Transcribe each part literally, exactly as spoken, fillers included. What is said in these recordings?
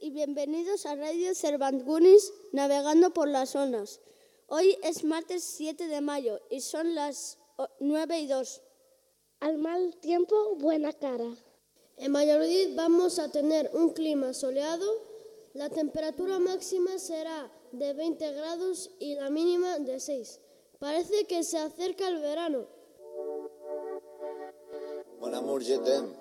y bienvenidos a Radio Cervantes, navegando por las ondas. Hoy es martes siete de mayo y son las nueve y dos. Al mal tiempo, buena cara. En Valladolid vamos a tener un clima soleado. La temperatura máxima será de veinte grados y la mínima de seis. Parece que se acerca el verano. Mon amour, je t'aime.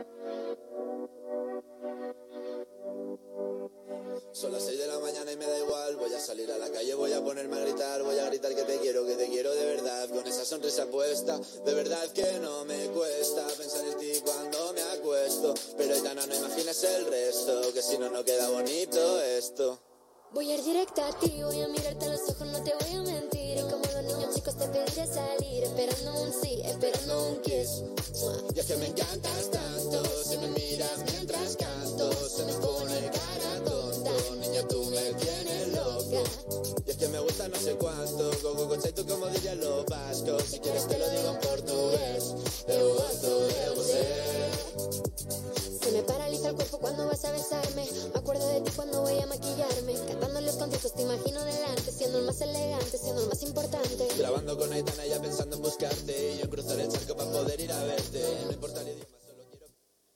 Son las seis de la mañana y me da igual. Voy a salir a la calle, voy a ponerme a gritar. Voy a gritar que te quiero, que te quiero de verdad. Con esa sonrisa puesta, de verdad que no me cuesta pensar en ti cuando me acuesto. Pero Aitana, no imagines el resto, que si no, no queda bonito esto. Voy a ir directa a ti, voy a mirarte a los ojos, no te voy a mentir. Y como los niños chicos te pediré salir, esperando un sí, esperando un kiss. Y es que me encantas tanto, si me miras mientras canto, se me pone cara tonta. Niña, tú me tienes loca. Y es que me gusta no sé cuánto, go, go, go, tú como dirían los vascos. Si quieres te lo digo en portugués, eu gosto de você. Se me paraliza el cuerpo cuando vas a besarme. Me acuerdo de ti cuando voy a maquillarme. Cantando en los conciertos te imagino delante, siendo el más elegante, siendo el más importante. Grabando con Aitana ya pensando en buscarte, y yo en cruzar el charco para poder ir a verte. No importa el idioma, solo quiero...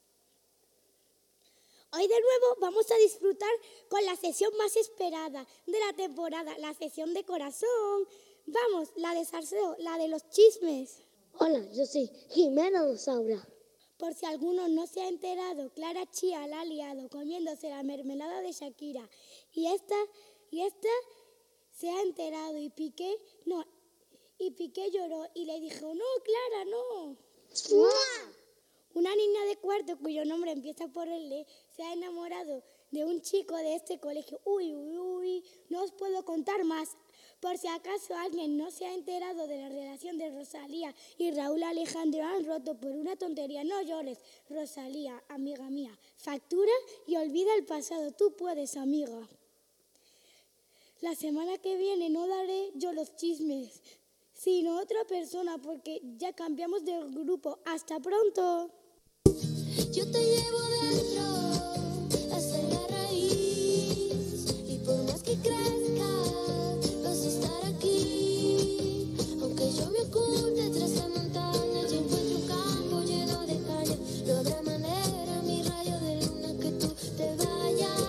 Hoy de nuevo vamos a disfrutar con la sesión más esperada de la temporada, la sesión de corazón. Vamos, la de salseo, la de los chismes. Hola, yo soy Jimena Rosaura. Por si alguno no se ha enterado, Clara Chía la ha liado comiéndose la mermelada de Shakira. Y esta, y esta se ha enterado y Piqué, no, y Piqué lloró y le dijo, no, Clara, no. Una niña de cuarto cuyo nombre empieza por L se ha enamorado de un chico de este colegio. Uy, uy, uy, no os puedo contar más. Por si acaso alguien no se ha enterado de la relación de Rosalía y Raúl Alejandro han roto por una tontería. No llores, Rosalía, amiga mía. Factura y olvida el pasado. Tú puedes, amiga. La semana que viene no daré yo los chismes, sino otra persona, porque ya cambiamos de grupo. ¡Hasta pronto! Yo te llevo dentro hasta la raíz y por más que crezca vas a estar aquí. Aunque yo me oculte tras la montaña y encuentre un campo lleno de caña, no habrá manera, mi rayo de luna, que tú te vayas.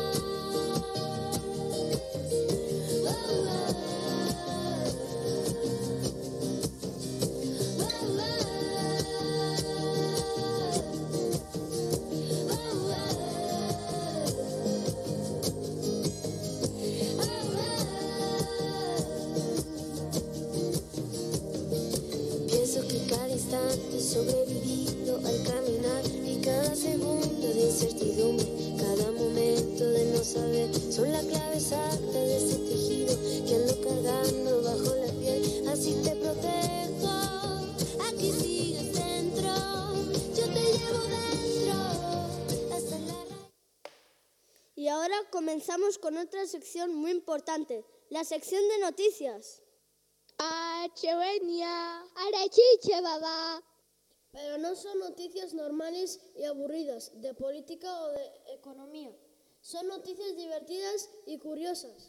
Oh, oh, oh. Sobrevivido al caminar y cada segundo de incertidumbre, cada momento de no saber, son la clave exacta de ese tejido que ando cargando bajo la piel. Así te protejo, aquí sigues dentro, yo te llevo dentro hasta la raíz. Y ahora comenzamos con otra sección muy importante, la sección de noticias. ¡Achevenia! ¡Arachiche, babá! Pero no son noticias normales y aburridas de política o de economía. Son noticias divertidas y curiosas.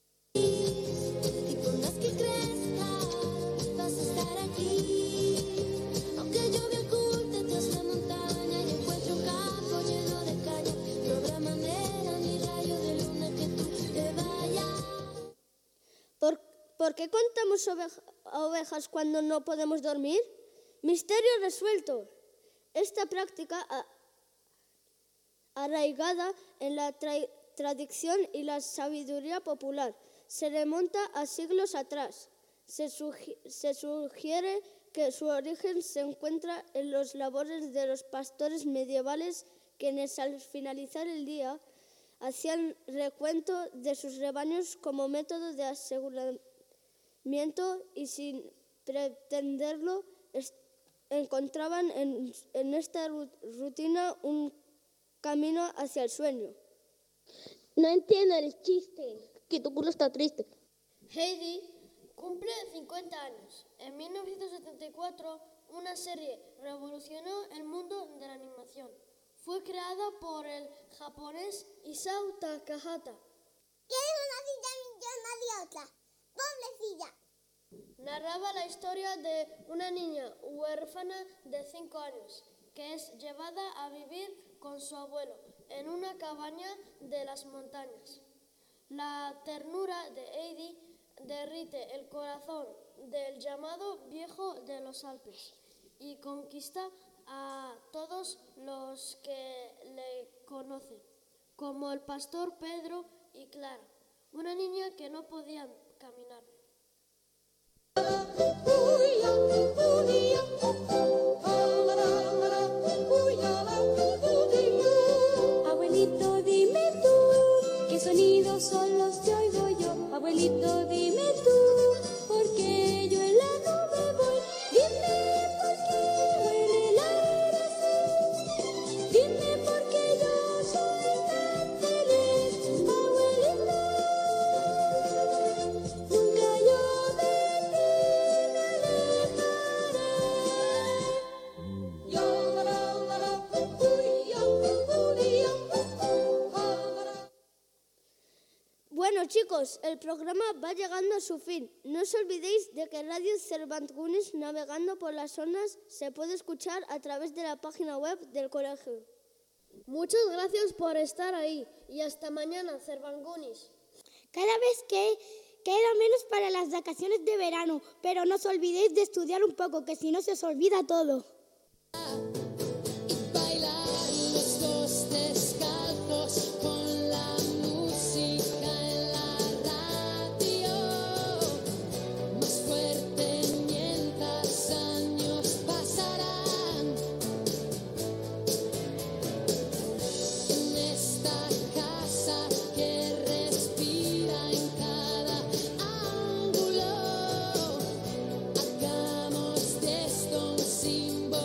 Y por más que crezca, vas a estar aquí. Aunque yo me oculte tras la montaña y encuentre un campo lleno de caña, no habrá manera ni rayo de luna que tú te vayas. ¿Por, ¿por qué contamos oveja, ovejas cuando no podemos dormir? Misterio resuelto. Esta práctica a, arraigada en la tra- tradición y la sabiduría popular se remonta a siglos atrás. Se, sugi- se sugiere que su origen se encuentra en los labores de los pastores medievales, quienes al finalizar el día hacían recuento de sus rebaños como método de aseguramiento y sin pretenderlo est- encontraban en, en esta rutina un camino hacia el sueño. No entiendo el chiste, que tu culo está triste. Heidi cumple cincuenta años. En mil novecientos setenta y cuatro, una serie revolucionó el mundo de la animación. Fue creada por el japonés Isao Takahata. ¿Quieres una silla millona de otra? Pobrecilla. Narraba la historia de una niña huérfana de cinco años que es llevada a vivir con su abuelo en una cabaña de las montañas. La ternura de Heidi derrite el corazón del llamado viejo de los Alpes y conquista a todos los que le conocen, como el pastor Pedro y Clara, una niña que no podía caminar. Abuelito, dime tú, ¿qué sonidos son los que oigo yo? Abuelito, dime tú, ¿por qué yo en la nube voy? Dime por qué huele el aire así, dime por qué yo soy tan feliz, abuelito. Nunca yo de ti me alejaré. Yo, la, la, la, la, uy, yo, uy, yo, ah. Bueno chicos, el programa va llegando a su fin. No os olvidéis de que Radio Cervantes navegando por las zonas se puede escuchar a través de la página web del colegio. Muchas gracias por estar ahí y hasta mañana, Cervangunis. Cada vez que queda menos para las vacaciones de verano, pero no os olvidéis de estudiar un poco, que si no se os olvida todo. Y bailar los dos descalzos con la música en la radio, más fuerte mientras años pasarán. En esta casa que respira en cada ángulo, hagamos de esto un símbolo.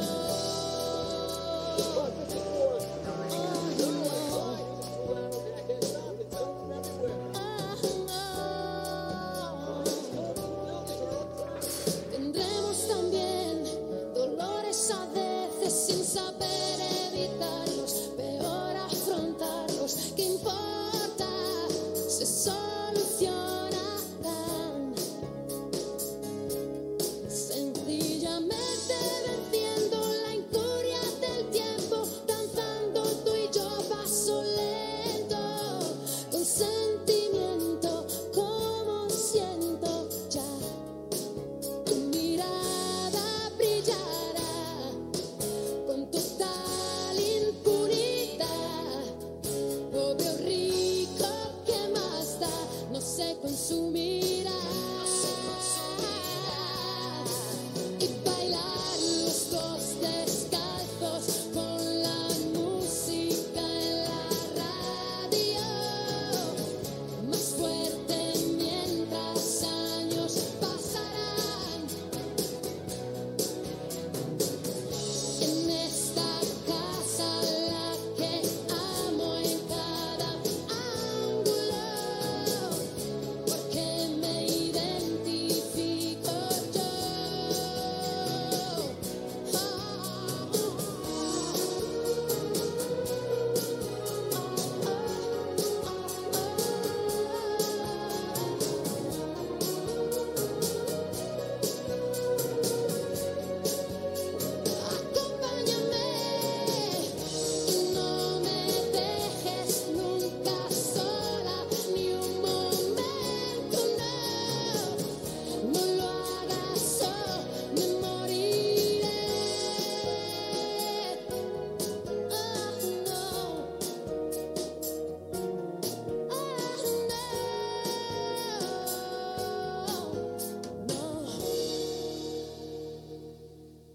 Tendremos también dolores a veces sin saber evitarlos, peor afrontarlos. ¿Qué importa? Se son